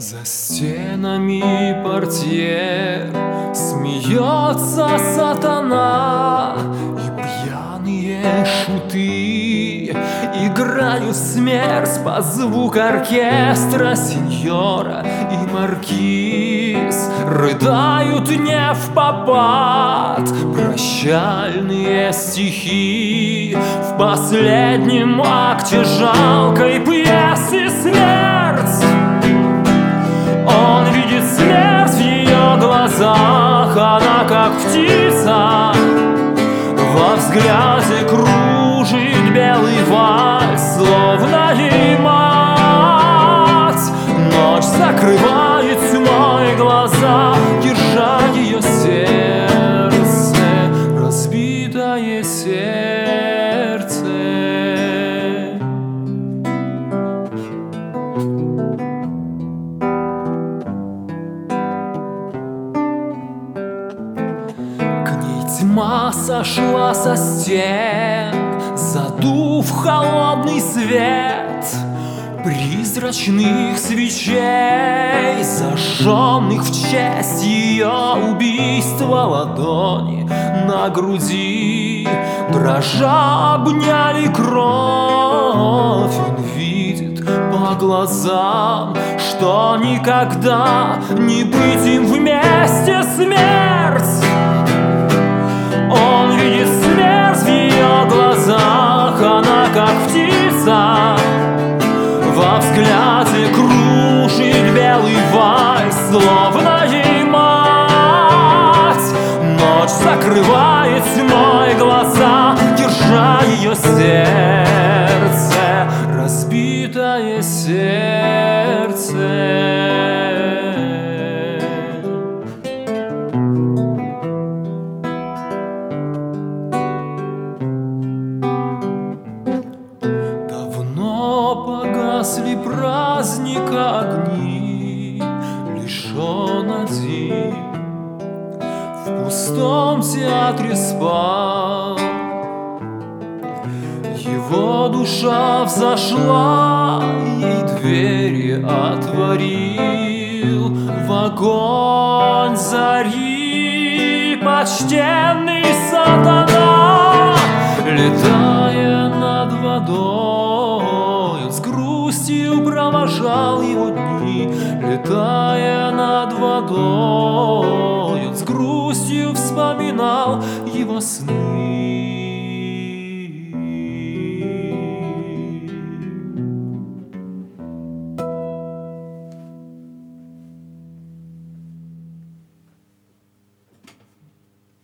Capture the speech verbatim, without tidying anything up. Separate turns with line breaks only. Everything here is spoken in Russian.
За стенами портьер смеется сатана, и пьяные шуты играют смерть под звук оркестра. Сеньора и маркиз рыдают не впопад прощальные стихи в последнем акте жалкой пьесы «Смерть». Он видит смерть в ее глазах, она как птица во взгляде кружит белый вальс, словно ей мать. Ночь закрывает тьмой глаза, держа ее сердце, разбитое сердце. Тьма сошла со стен, задув холодный свет призрачных свечей, зажженных в честь ее убийства. Ладони на груди дрожа обняли кровь. Он видит по глазам, что никогда не быть им вместе. Смерть. Он видит смерть в ее глазах, она как птица во взгляде кружит белый вальс, словно ей мать. Ночь закрывает тьмой глаза, держа ее сердце, разбитое сердце. Погасли праздника огни, лишь он один в пустом театре спал. Его душа взошла, ей двери отворил в огонь зари почтенный сатана, летая над водой, с грустью провожал его дни. Летая над водой, он с грустью вспоминал его сны.